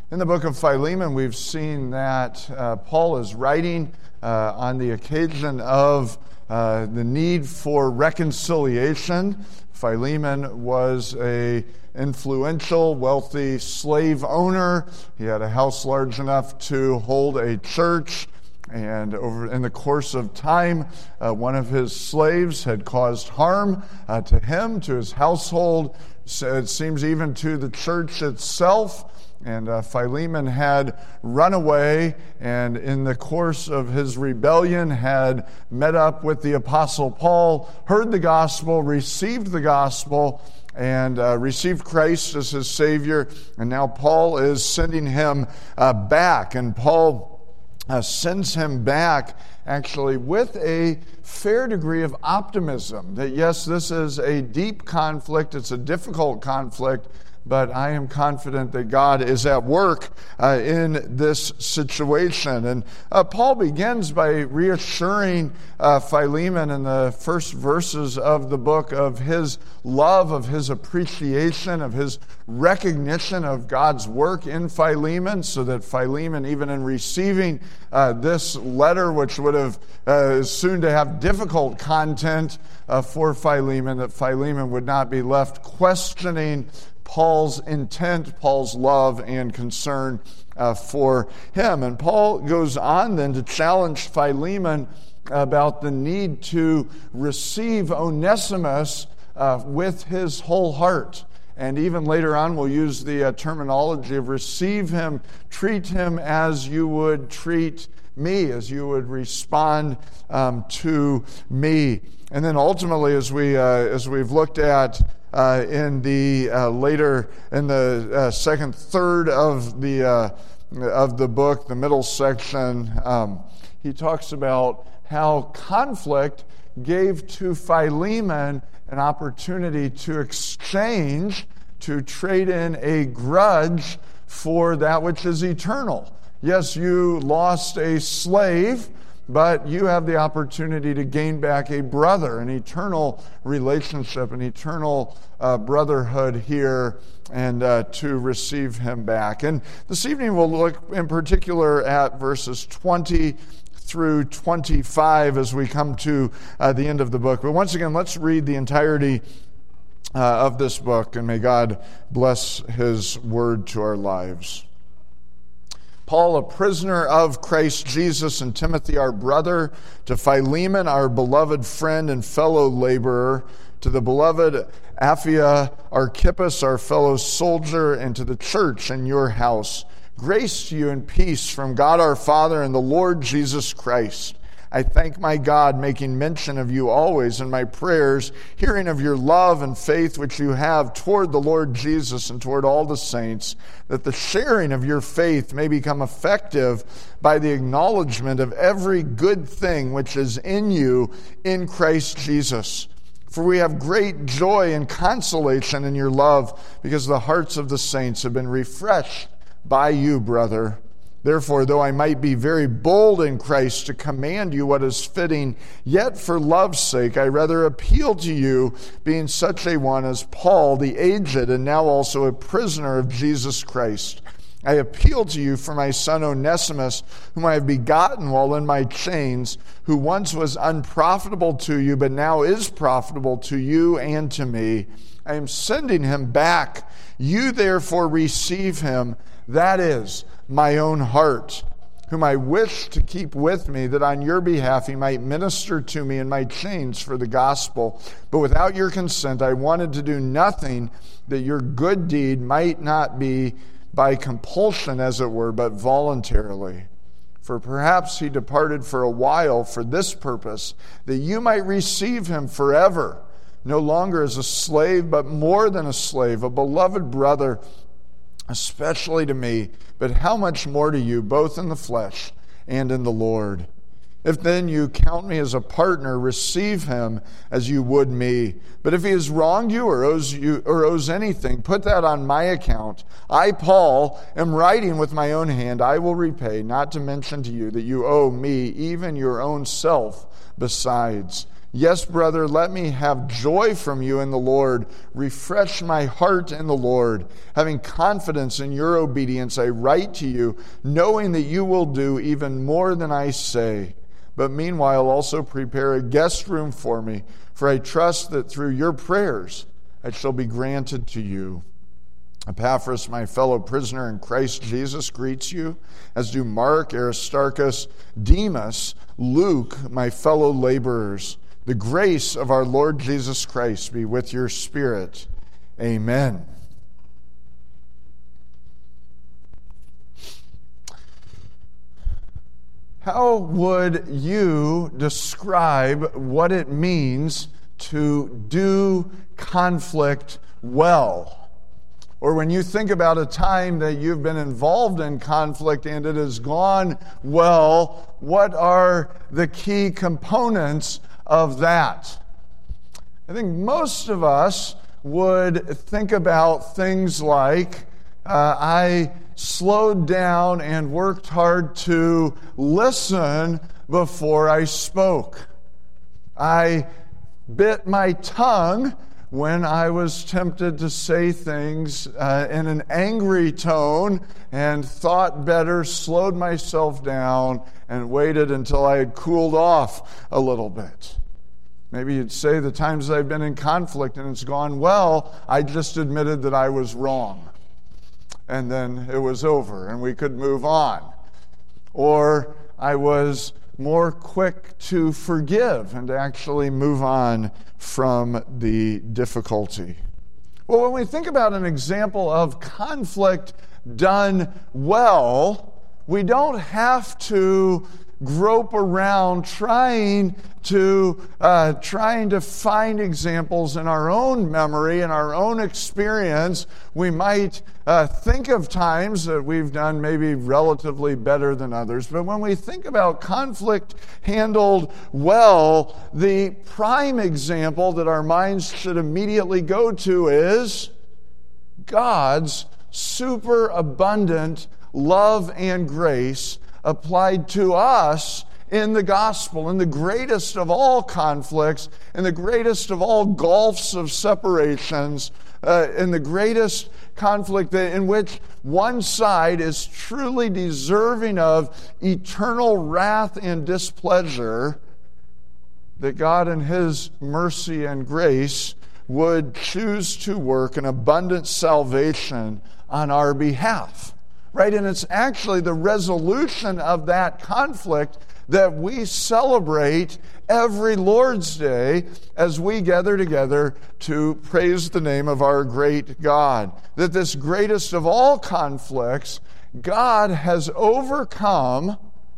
In the book of Philemon, we've seen that Paul is writing on the occasion of the need for reconciliation. Philemon was an influential, wealthy slave owner. He had a house large enough to hold a church. And in the course of time, one of his slaves had caused harm to him, to his household, so it seems even to the church itself. And Philemon had run away, and in the course of his rebellion had met up with the Apostle Paul, heard the gospel, received and received Christ as his Savior. And now Paul is sending him back. And Paul sends him back actually with a fair degree of optimism that yes, this is a deep conflict, it's a difficult conflict, but I am confident that God is at work in this situation. And Paul begins by reassuring Philemon in the first verses of the book of his love, of his appreciation, of his recognition of God's work in Philemon, so that Philemon, even in receiving this letter, which would have soon to have difficult content for Philemon, that Philemon would not be left questioning Paul's intent, Paul's love and concern for him. And Paul goes on then to challenge Philemon about the need to receive Onesimus with his whole heart. And even later on, we'll use the terminology of receive him, treat him as you would treat me, as you would respond to me. And then ultimately, as we've looked at in the second third of the book, the middle section, he talks about how conflict gave to Philemon an opportunity to exchange, to trade in a grudge for that which is eternal. Yes, you lost a slave, but you have the opportunity to gain back a brother, an eternal relationship, an eternal brotherhood here, and to receive him back. And this evening we'll look in particular at verses 20 through 25 as we come to the end of the book. But once again, let's read the entirety of this book, and may God bless his word to our lives. Paul, a prisoner of Christ Jesus, and Timothy, our brother, to Philemon, our beloved friend and fellow laborer, to the beloved Apphia, Archippus, our fellow soldier, and to the church in your house. Grace to you and peace from God our Father and the Lord Jesus Christ. I thank my God, making mention of you always in my prayers, hearing of your love and faith which you have toward the Lord Jesus and toward all the saints, that the sharing of your faith may become effective by the acknowledgement of every good thing which is in you in Christ Jesus. For we have great joy and consolation in your love, because the hearts of the saints have been refreshed by you, brother. Therefore, though I might be very bold in Christ to command you what is fitting, yet for love's sake I rather appeal to you, being such a one as Paul, the aged, and now also a prisoner of Jesus Christ. I appeal to you for my son Onesimus, whom I have begotten while in my chains, who once was unprofitable to you, but now is profitable to you and to me. I am sending him back. You therefore receive him, that is, my own heart, whom I wish to keep with me, that on your behalf he might minister to me in my chains for the gospel. But without your consent I wanted to do nothing, that your good deed might not be by compulsion, as it were, but voluntarily. For perhaps he departed for a while for this purpose, that you might receive him forever, no longer as a slave, but more than a slave, a beloved brother, especially to me, but how much more to you, both in the flesh and in the Lord. If then you count me as a partner, receive him as you would me. But if he has wronged you or owes anything, put that on my account. I, Paul, am writing with my own hand. I will repay, not to mention to you that you owe me even your own self besides. Yes, brother, let me have joy from you in the Lord. Refresh my heart in the Lord. Having confidence in your obedience, I write to you, knowing that you will do even more than I say. But meanwhile, also prepare a guest room for me, for I trust that through your prayers it shall be granted to you. Epaphras, my fellow prisoner in Christ Jesus, greets you, as do Mark, Aristarchus, Demas, Luke, my fellow laborers. The grace of our Lord Jesus Christ be with your spirit. Amen. How would you describe what it means to do conflict well? Or when you think about a time that you've been involved in conflict and it has gone well, what are the key components of that? I think most of us would think about things like, I slowed down and worked hard to listen before I spoke. I bit my tongue when I was tempted to say things in an angry tone and thought better, slowed myself down, and waited until I had cooled off a little bit. Maybe you'd say the times I've been in conflict and it's gone well, I just admitted that I was wrong. And then it was over and we could move on. Or I was more quick to forgive and to actually move on from the difficulty. Well, when we think about an example of conflict done well, we don't have to grope around trying to find examples in our own memory, in our own experience. We might think of times that we've done maybe relatively better than others, but when we think about conflict handled well, the prime example that our minds should immediately go to is God's superabundant love and grace applied to us in the gospel, in the greatest of all conflicts, in the greatest of all gulfs of separations, in the greatest conflict in which one side is truly deserving of eternal wrath and displeasure, that God in His mercy and grace would choose to work an abundant salvation on our behalf. Right? And it's actually the resolution of that conflict that we celebrate every Lord's Day as we gather together to praise the name of our great God. That this greatest of all conflicts, God has overcome,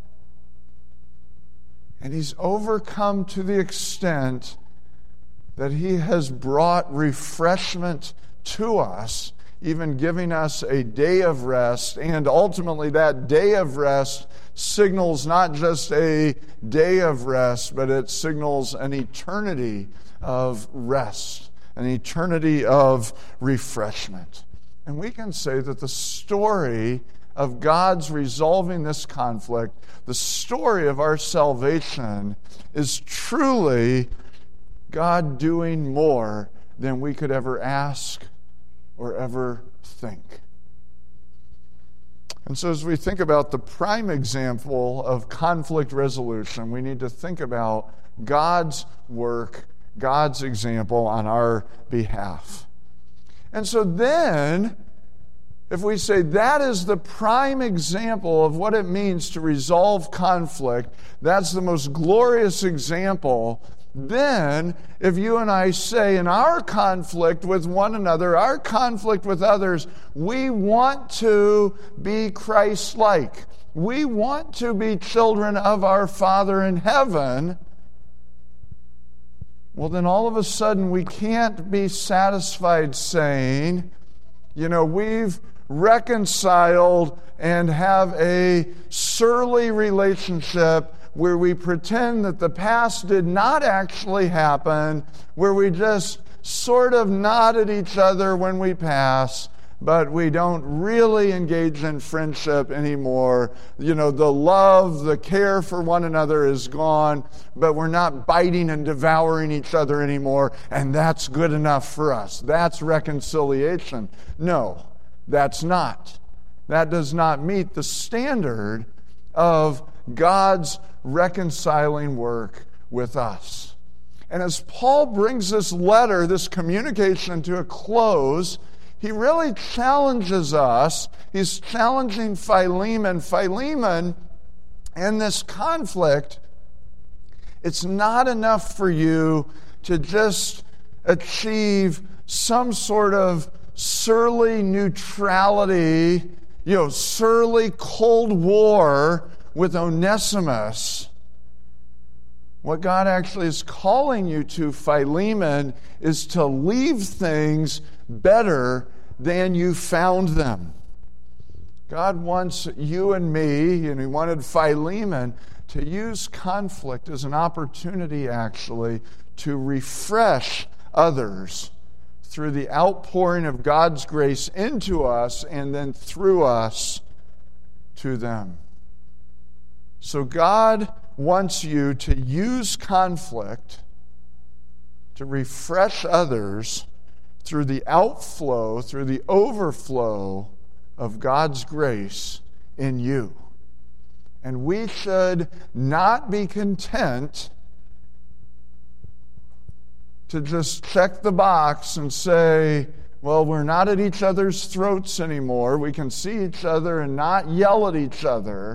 and He's overcome to the extent that He has brought refreshment to us, even giving us a day of rest, and ultimately that day of rest signals not just a day of rest, but it signals an eternity of rest, an eternity of refreshment. And we can say that the story of God's resolving this conflict, the story of our salvation, is truly God doing more than we could ever ask or ever think. And so as we think about the prime example of conflict resolution, we need to think about God's work, God's example on our behalf. And so then, if we say that is the prime example of what it means to resolve conflict, that's the most glorious example, then if you and I say in our conflict with one another, our conflict with others, we want to be Christ-like. We want to be children of our Father in heaven. Well, then all of a sudden we can't be satisfied saying, we've reconciled and have a surly relationship where we pretend that the past did not actually happen, where we just sort of nod at each other when we pass, but we don't really engage in friendship anymore. The love, the care for one another is gone, but we're not biting and devouring each other anymore, and that's good enough for us. That's reconciliation. No, that's not. That does not meet the standard of God's reconciling work with us. And as Paul brings this letter, this communication to a close, he really challenges us. He's challenging Philemon. Philemon, in this conflict, it's not enough for you to just achieve some sort of surly neutrality, surly Cold War with Onesimus. What God actually is calling you to, Philemon, is to leave things better than you found them. God wants you and me, and He wanted Philemon to use conflict as an opportunity, actually, to refresh others through the outpouring of God's grace into us and then through us to them. So God wants you to use conflict to refresh others through the outflow, through the overflow of God's grace in you. And we should not be content to just check the box and say, well, we're not at each other's throats anymore. We can see each other and not yell at each other.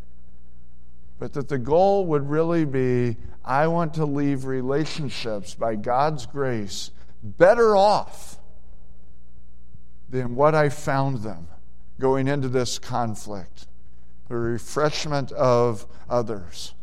But that the goal would really be, I want to leave relationships by God's grace better off than what I found them going into this conflict, the refreshment of others.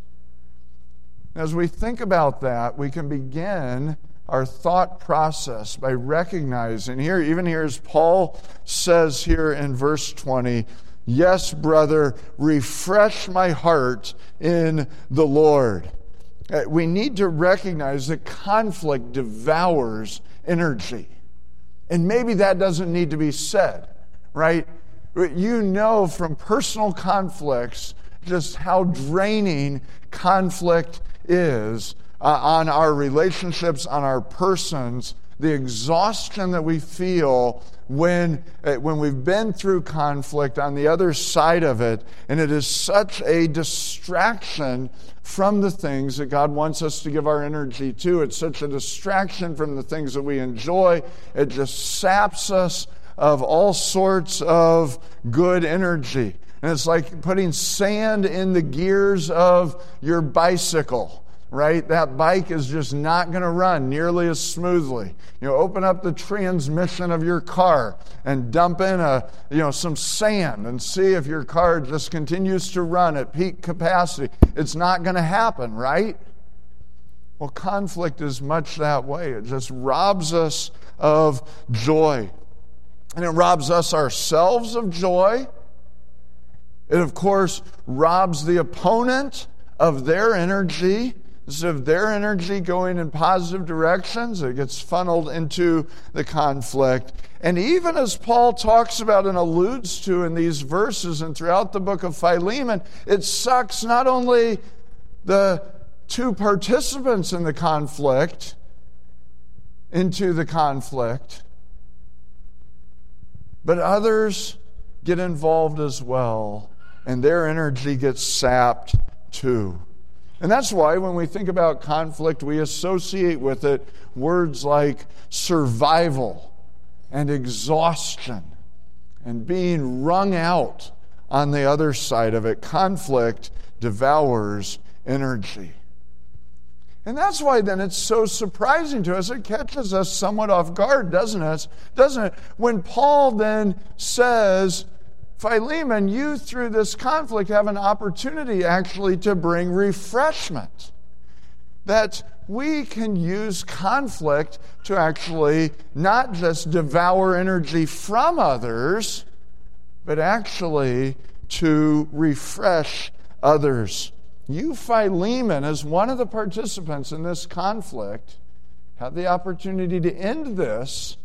As we think about that, we can begin our thought process by recognizing here, even here as Paul says here in verse 20, yes, brother, refresh my heart in the Lord. We need to recognize that conflict devours energy. And maybe that doesn't need to be said, right? You know from personal conflicts just how draining conflict is on our relationships, on our persons, the exhaustion that we feel when we've been through conflict on the other side of it, and it is such a distraction from the things that God wants us to give our energy to. It's such a distraction from the things that we enjoy. It just saps us of all sorts of good energy. And it's like putting sand in the gears of your bicycle. Right? That bike is just not going to run nearly as smoothly. Open up the transmission of your car and dump in some sand and see if your car just continues to run at peak capacity. It's not going to happen, right? Well, conflict is much that way. It just robs us of joy. And it robs us ourselves of joy. It, of course, robs the opponent of their energy. Instead of their energy going in positive directions, it gets funneled into the conflict. And even as Paul talks about and alludes to in these verses and throughout the book of Philemon, it sucks not only the two participants in the conflict into the conflict, but others get involved as well, and their energy gets sapped too. And that's why when we think about conflict, we associate with it words like survival and exhaustion and being wrung out on the other side of it. Conflict devours energy. And that's why then it's so surprising to us. It catches us somewhat off guard, doesn't it? When Paul then says, Philemon, you through this conflict have an opportunity actually to bring refreshment. That we can use conflict to actually not just devour energy from others, but actually to refresh others. You, Philemon, as one of the participants in this conflict, have the opportunity to end this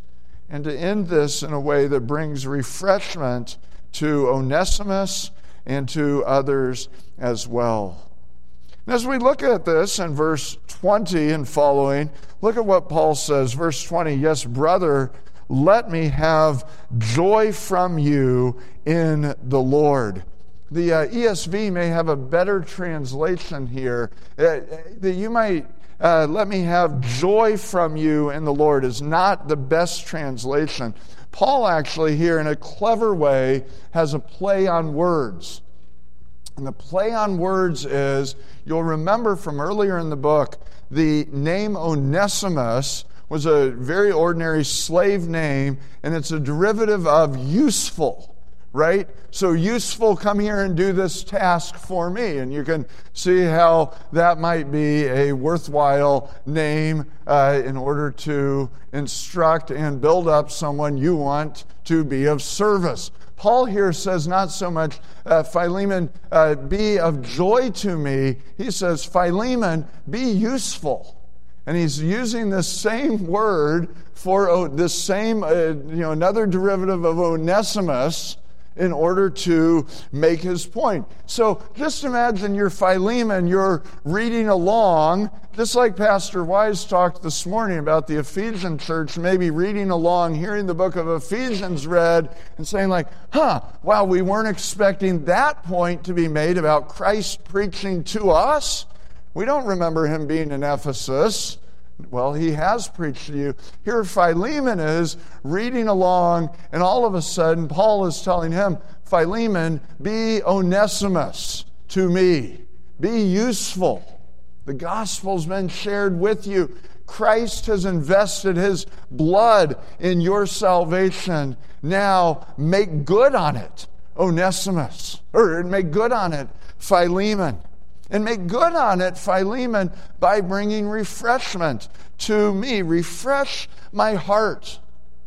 and to end this in a way that brings refreshment to Onesimus and to others as well. And as we look at this in verse 20 and following, look at what Paul says. Verse 20, yes, brother, let me have joy from you in the Lord. The ESV may have a better translation here. That you might, let me have joy from you in the Lord is not the best translation. Paul actually here, in a clever way, has a play on words. And the play on words is, you'll remember from earlier in the book, the name Onesimus was a very ordinary slave name, and it's a derivative of useful, right? So useful, come here and do this task for me. And you can see how that might be a worthwhile name in order to instruct and build up someone you want to be of service. Paul here says not so much, Philemon, be of joy to me. He says, Philemon, be useful. And he's using this same word for this same, another derivative of Onesimus in order to make his point. So just imagine you're Philemon, you're reading along, just like Pastor Wise talked this morning about the Ephesian church, maybe reading along, hearing the book of Ephesians read, and saying like, wow, we weren't expecting that point to be made about Christ preaching to us. We don't remember him being in Ephesus. Well, he has preached to you. Here Philemon is reading along, and all of a sudden Paul is telling him, Philemon, be Onesimus to me. Be useful. The gospel's been shared with you. Christ has invested his blood in your salvation. Now make good on it, Onesimus. Or make good on it, Philemon. And make good on it, Philemon, by bringing refreshment to me. Refresh my heart.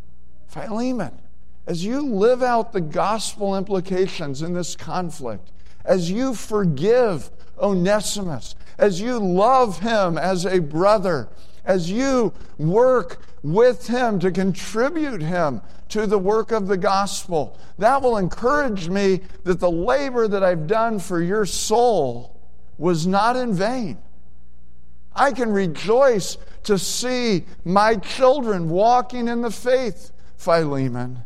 Philemon, as you live out the gospel implications in this conflict, as you forgive Onesimus, as you love him as a brother, as you work with him to contribute him to the work of the gospel, that will encourage me that the labor that I've done for your soul was not in vain. I can rejoice to see my children walking in the faith, Philemon.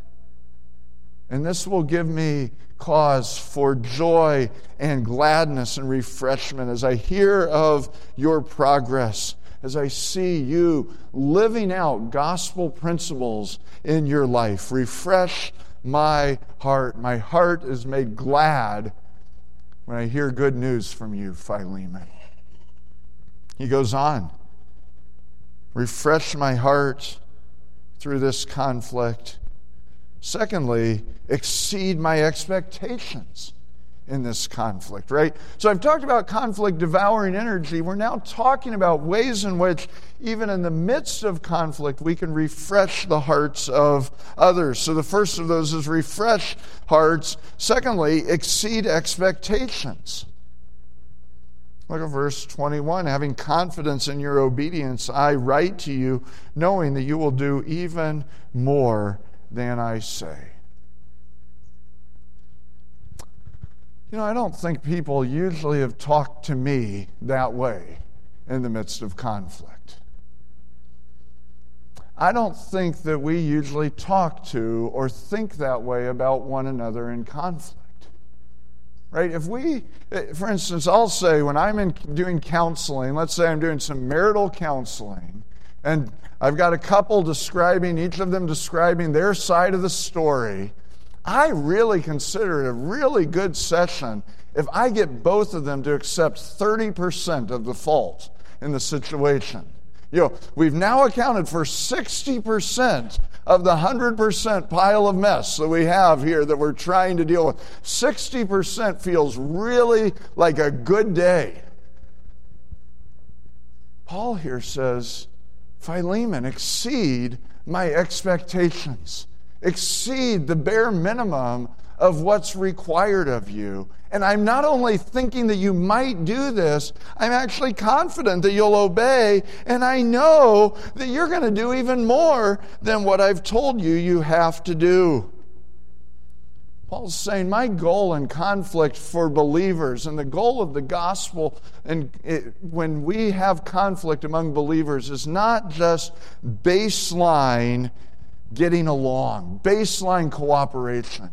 And this will give me cause for joy and gladness and refreshment as I hear of your progress, as I see you living out gospel principles in your life. Refresh my heart. My heart is made glad when I hear good news from you, Philemon. He goes on. Refresh my heart through this conflict. Secondly, exceed my expectations in this conflict, right? So I've talked about conflict devouring energy. We're now talking about ways in which, even in the midst of conflict, we can refresh the hearts of others. So the first of those is refresh hearts. Secondly, exceed expectations. Look at verse 21. Having confidence in your obedience, I write to you, knowing that you will do even more than I say. I don't think people usually have talked to me that way in the midst of conflict. I don't think that we usually talk to or think that way about one another in conflict. Right? If we, for instance, I'll say when I'm doing counseling, let's say I'm doing some marital counseling, and I've got a couple each of them describing their side of the story, I really consider it a really good session if I get both of them to accept 30% of the fault in the situation. We've now accounted for 60% of the 100% pile of mess that we have here that we're trying to deal with. 60% feels really like a good day. Paul here says, Philemon, exceed my expectations. Exceed the bare minimum of what's required of you. And I'm not only thinking that you might do this, I'm actually confident that you'll obey, and I know that you're going to do even more than what I've told you you have to do. Paul's saying, my goal in conflict for believers, and the goal of the gospel when we have conflict among believers, is not just baseline getting along, baseline cooperation.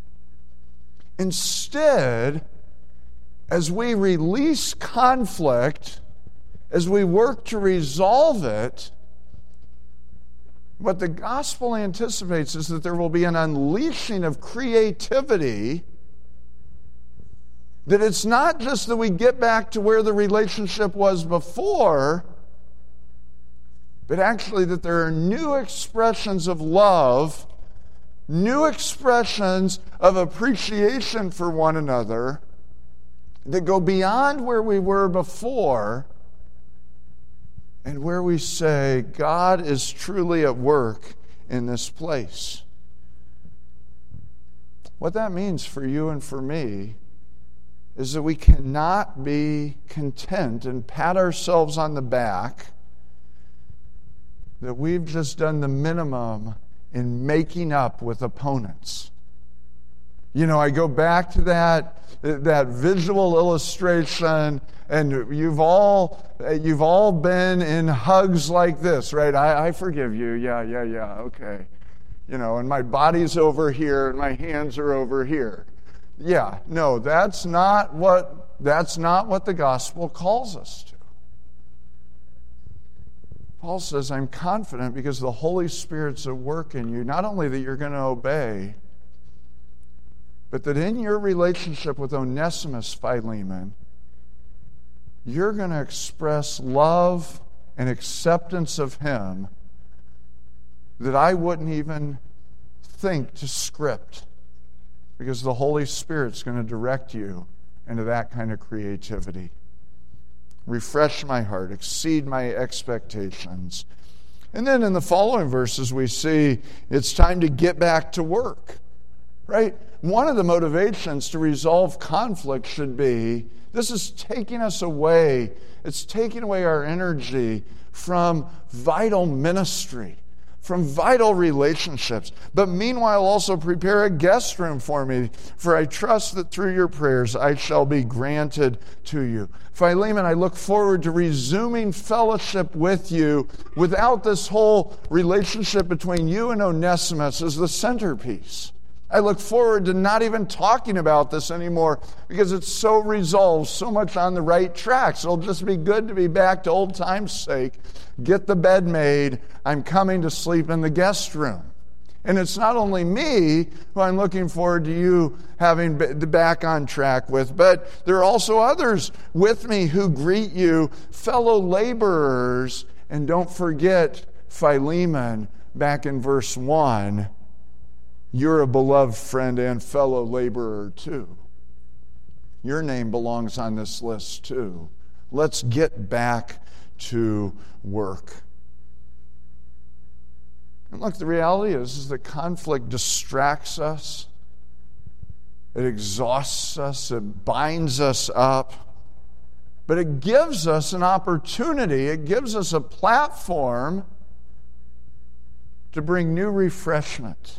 Instead, as we release conflict, as we work to resolve it, what the gospel anticipates is that there will be an unleashing of creativity, that it's not just that we get back to where the relationship was before, but actually that there are new expressions of love, new expressions of appreciation for one another that go beyond where we were before, and where we say, God is truly at work in this place. What that means for you and for me is that we cannot be content and pat ourselves on the back that we've just done the minimum in making up with opponents. You know, I go back to that visual illustration, and you've all been in hugs like this, right? I forgive you. Yeah, okay. You know, and my body's over here and my hands are over here. Yeah, no, that's not what the gospel calls us to. Paul says, I'm confident because the Holy Spirit's at work in you, not only that you're going to obey, but that in your relationship with Onesimus, Philemon, you're going to express love and acceptance of him that I wouldn't even think to script, because the Holy Spirit's going to direct you into that kind of creativity. Refresh my heart, exceed my expectations. And then in the following verses we see it's time to get back to work, right? One of the motivations to resolve conflict should be, this is taking us away, it's taking away our energy from vital ministry, from vital relationships. But meanwhile, also prepare a guest room for me, for I trust that through your prayers I shall be granted to you. Philemon, I look forward to resuming fellowship with you without this whole relationship between you and Onesimus as the centerpiece. I look forward to not even talking about this anymore because it's so resolved, so much on the right tracks. It'll just be good to be back to old times' sake. Get the bed made. I'm coming to sleep in the guest room. And it's not only me who I'm looking forward to you having back on track with, but there are also others with me who greet you, fellow laborers. And don't forget Philemon, back in verse 1, you're a beloved friend and fellow laborer too. Your name belongs on this list too. Let's get back to work. And look, the reality is that conflict distracts us. It exhausts us. It binds us up. But it gives us an opportunity. It gives us a platform to bring new refreshment,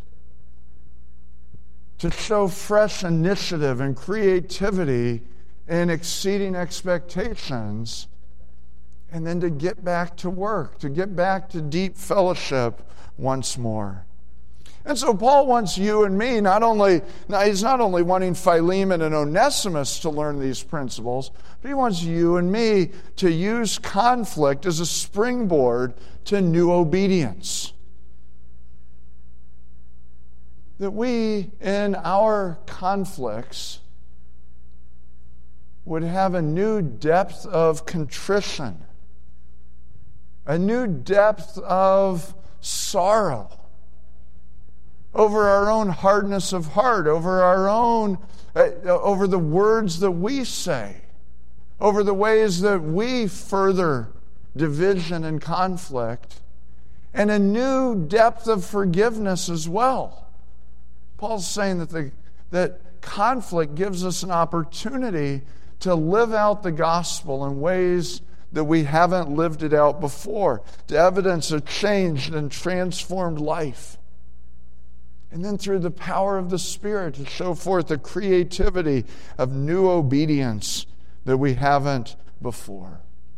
to show fresh initiative and creativity in exceeding expectations, and then to get back to work, to get back to deep fellowship once more. And so Paul wants you and me, he's not only wanting Philemon and Onesimus to learn these principles, but he wants you and me to use conflict as a springboard to new obedience. That we, in our conflicts, would have a new depth of contrition, a new depth of sorrow over our own hardness of heart, over the words that we say, over the ways that we further division and conflict, and a new depth of forgiveness as well. Paul's saying that that conflict gives us an opportunity to live out the gospel in ways that we haven't lived it out before, to evidence a changed and transformed life. And then through the power of the Spirit to show forth the creativity of new obedience that we haven't before.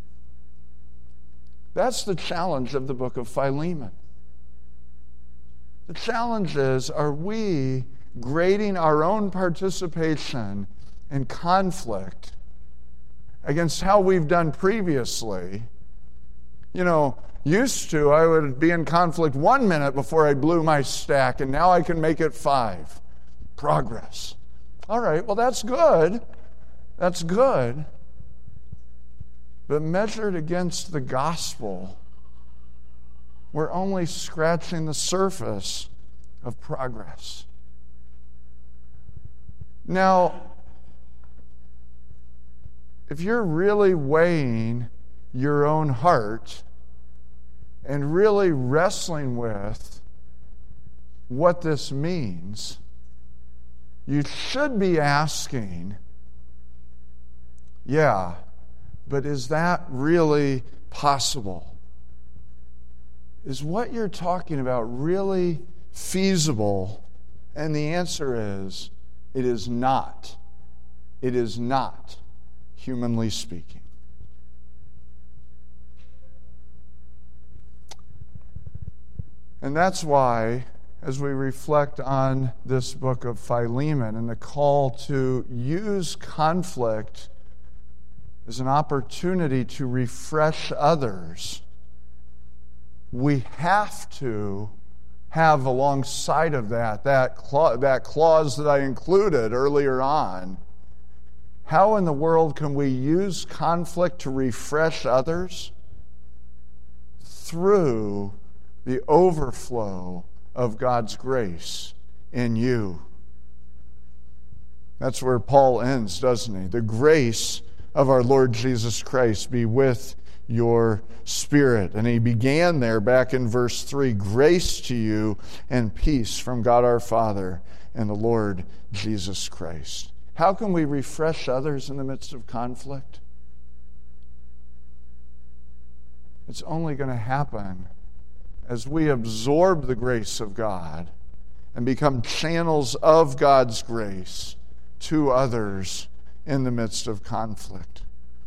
That's the challenge of the book of Philemon. The challenge is, are we grading our own participation in conflict against how we've done previously? Used to, I would be in conflict 1 minute before I blew my stack, and now I can make it 5. Progress. All right, well, that's good. That's good. But measured against the gospel, we're only scratching the surface of progress. Now, if you're really weighing your own heart and really wrestling with what this means, you should be asking, yeah, but is that really possible? Is what you're talking about really feasible? And the answer is, it is not. It is not, humanly speaking. And that's why, as we reflect on this book of Philemon and the call to use conflict as an opportunity to refresh others, we have to have alongside of that clause that I included earlier on. How in the world can we use conflict to refresh others? Through the overflow of God's grace in you. That's where Paul ends, doesn't he? The grace of our Lord Jesus Christ be with your spirit. And he began there back in verse 3, grace to you and peace from God our Father and the Lord Jesus Christ. How can we refresh others in the midst of conflict? It's only going to happen as we absorb the grace of God and become channels of God's grace to others in the midst of conflict.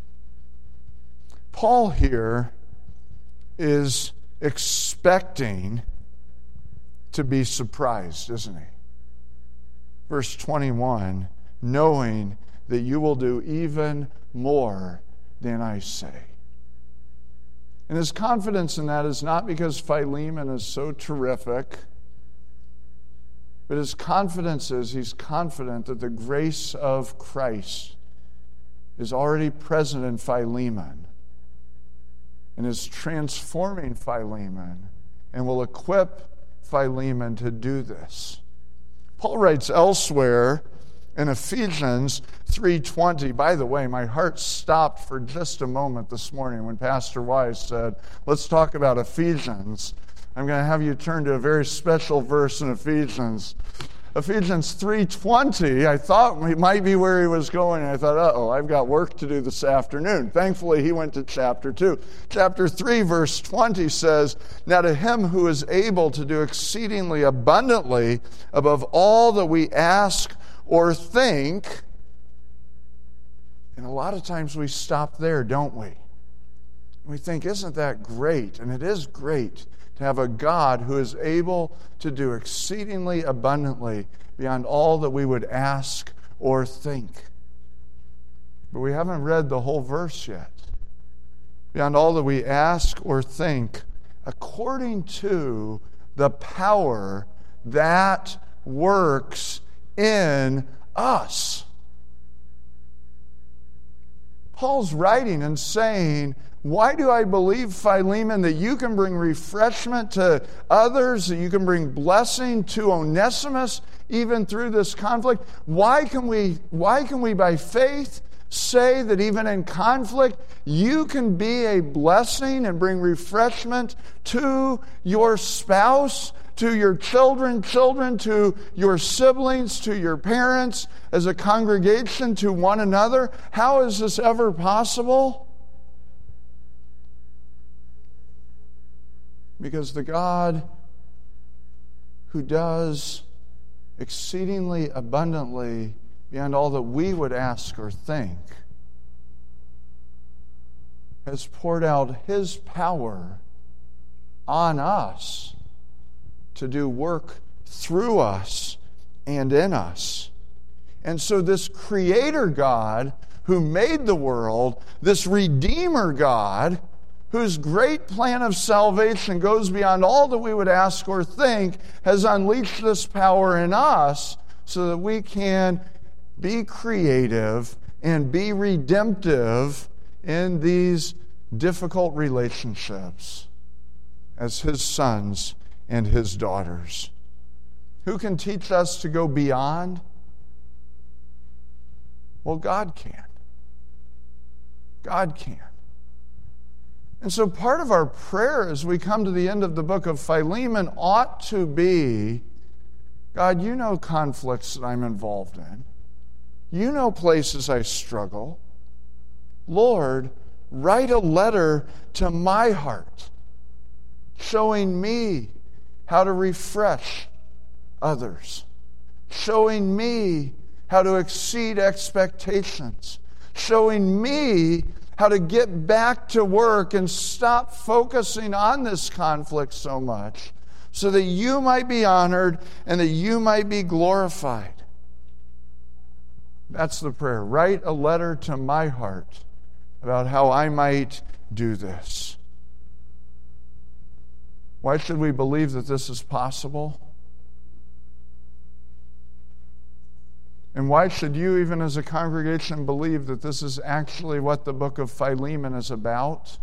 Paul here is expecting to be surprised, isn't he? Verse 21, knowing that you will do even more than I say. And his confidence in that is not because Philemon is so terrific, but his confidence is he's confident that the grace of Christ is already present in Philemon and is transforming Philemon and will equip Philemon to do this. Paul writes elsewhere in Ephesians 3:20. By the way, my heart stopped for just a moment this morning when Pastor Wise said, let's talk about Ephesians. I'm going to have you turn to a very special verse in Ephesians. Ephesians 3:20, I thought it might be where he was going. And I thought, I've got work to do this afternoon. Thankfully, he went to chapter 2. Chapter 3, verse 20 says, now to him who is able to do exceedingly abundantly above all that we ask or think. And a lot of times we stop there, don't we? We think, isn't that great? And it is great to have a God who is able to do exceedingly abundantly beyond all that we would ask or think. But we haven't read the whole verse yet. Beyond all that we ask or think, according to the power that works in us. Paul's writing and saying, why do I believe, Philemon, that you can bring refreshment to others, that you can bring blessing to Onesimus, even through this conflict? Why can we by faith say that even in conflict, you can be a blessing and bring refreshment to your spouse, to your children, to your siblings, to your parents, as a congregation, to one another? How is this ever possible? Because the God who does exceedingly abundantly beyond all that we would ask or think has poured out His power on us to do work through us and in us. And so this Creator God who made the world, this Redeemer God, whose great plan of salvation goes beyond all that we would ask or think, has unleashed this power in us so that we can be creative and be redemptive in these difficult relationships as His sons and His daughters. Who can teach us to go beyond? Well, God can. God can. And so part of our prayer as we come to the end of the book of Philemon ought to be, God, you know conflicts that I'm involved in. You know places I struggle. Lord, write a letter to my heart, showing me how to refresh others, showing me how to exceed expectations, showing me how to get back to work and stop focusing on this conflict so much so that you might be honored and that you might be glorified. That's the prayer. Write a letter to my heart about how I might do this. Why should we believe that this is possible? And why should you, even as a congregation, believe that this is actually what the book of Philemon is about?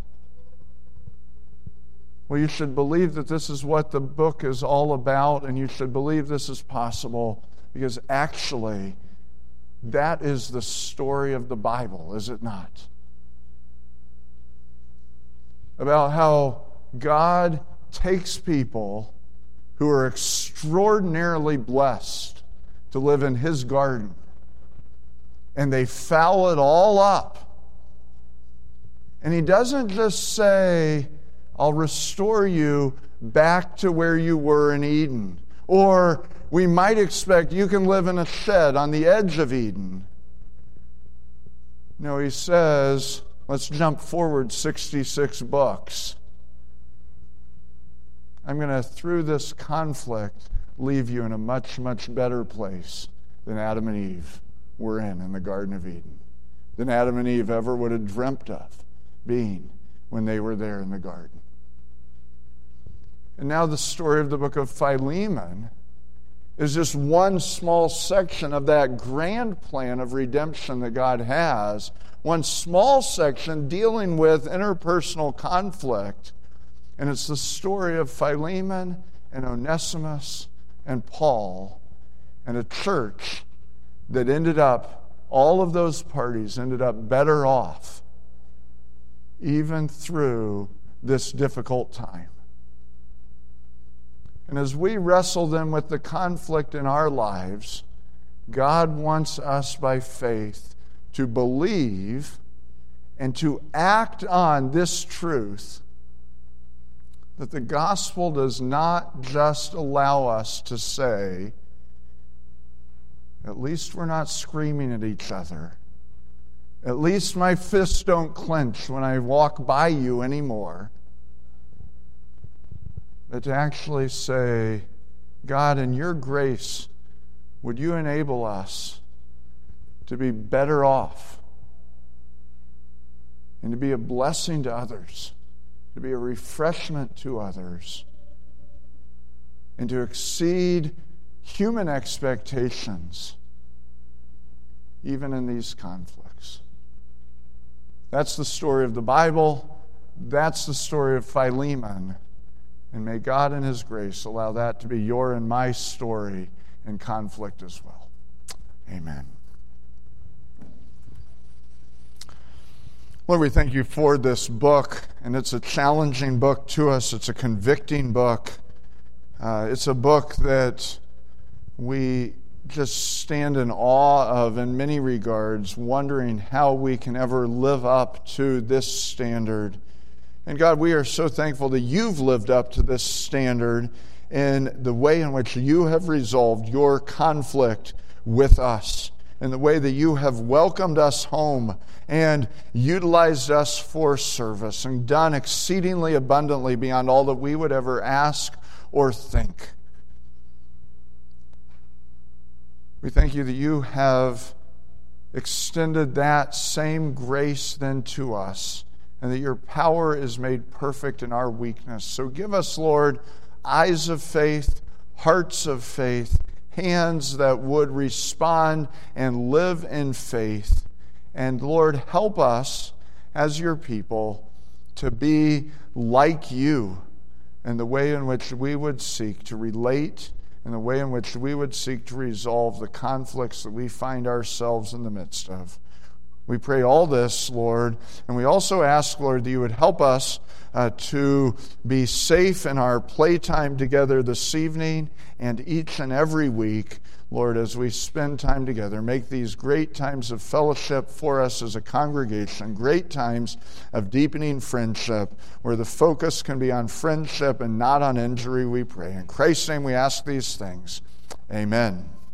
Well, you should believe that this is what the book is all about, and you should believe this is possible, because actually, that is the story of the Bible, is it not? About how God takes people who are extraordinarily blessed to live in His garden, and they foul it all up. And He doesn't just say, I'll restore you back to where you were in Eden. Or we might expect you can live in a shed on the edge of Eden. No, He says, let's jump forward 66 books. I'm going to, through this conflict, leave you in a much, much better place than Adam and Eve were in the Garden of Eden, than Adam and Eve ever would have dreamt of being when they were there in the garden. And now the story of the book of Philemon is just one small section of that grand plan of redemption that God has, one small section dealing with interpersonal conflict. And it's the story of Philemon and Onesimus and Paul, and a church that ended up, all of those parties ended up better off, even through this difficult time. And as we wrestle then with the conflict in our lives, God wants us by faith to believe and to act on this truth that the gospel does not just allow us to say, at least we're not screaming at each other. At least my fists don't clench when I walk by you anymore. But to actually say, God, in your grace, would you enable us to be better off and to be a blessing to others, to be a refreshment to others, and to exceed human expectations, even in these conflicts. That's the story of the Bible. That's the story of Philemon. And may God in His grace allow that to be your and my story in conflict as well. Amen. Lord, we thank you for this book, and it's a challenging book to us. It's a convicting book. It's a book that we just stand in awe of in many regards, wondering how we can ever live up to this standard. And God, we are so thankful that you've lived up to this standard in the way in which you have resolved your conflict with us, in the way that you have welcomed us home and utilized us for service and done exceedingly abundantly beyond all that we would ever ask or think. We thank you that you have extended that same grace then to us, and that your power is made perfect in our weakness. So give us, Lord, eyes of faith, hearts of faith, hands that would respond and live in faith. And Lord, help us as your people to be like you in the way in which we would seek to relate, in the way in which we would seek to resolve the conflicts that we find ourselves in the midst of. We pray all this, Lord, and we also ask, Lord, that you would help us to be safe in our playtime together this evening and each and every week, Lord, as we spend time together. Make these great times of fellowship for us as a congregation, great times of deepening friendship, where the focus can be on friendship and not on injury, we pray. In Christ's name we ask these things. Amen.